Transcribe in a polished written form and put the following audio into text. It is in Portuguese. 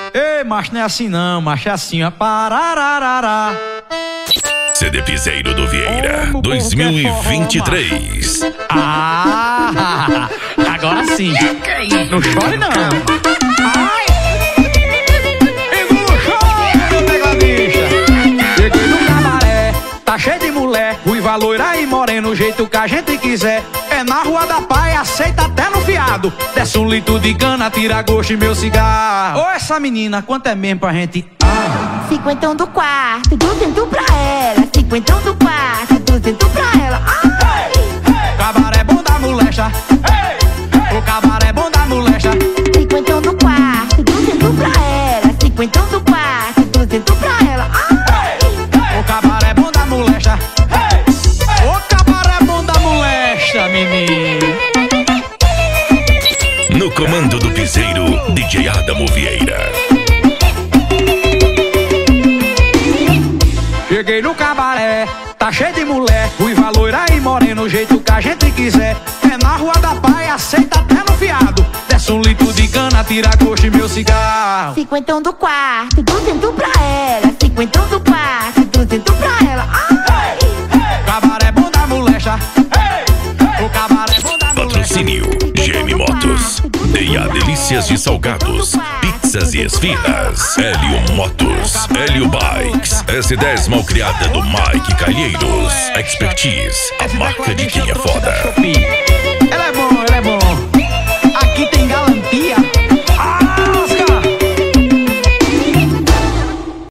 Ei, macho, não é assim não, macho, é assim, ó. Parararará. CD Piseiro do Vieira 2023. Ah, agora sim. Não chore não. Ai. E não chore, pegadinha. Cheguei no cabaré, tá cheio de mulher, ruiva, loira e morena, o jeito que a gente quiser. É na Rua da Pai, aceita até no fiado. Desce um litro de cana, tira gosto e meu cigarro. Ô, essa menina, quanto é mesmo pra gente? Cinquentão do quarto, 200 pra ela. Cinquentão do quarto, 200 pra ela. Ai. Cabaré bom da molecha. O cabaré bom da molecha. Cinquentão do quarto, 200 pra ela. Cinquentão do quarto, 200 pra ela. Ai. O cabaré bom da molecha. O cabaré bom da molecha, menino. No comando do piseiro, DJ Adamo Vieira. Cheguei no cabaré, tá cheio de mulher, ruiva, loira e morena, o jeito que a gente quiser. É na Rua da Pai, aceita até no fiado. Desce um litro de cana, tira gosto e meu cigarro. Cinquentão do quarto, 200 pra ela. Cinquentão do quarto, 200 pra ela. Ai. Cabaré bom da molecha. O cabaré bom da molecha. Patrocínio GM Motos, Deia Delícias de Salgados, Pizzas e Esfirras, Hélio Motos, Hélio Bikes, S10 malcriada do Mike Calheiros, Expertise, a marca de quem é foda.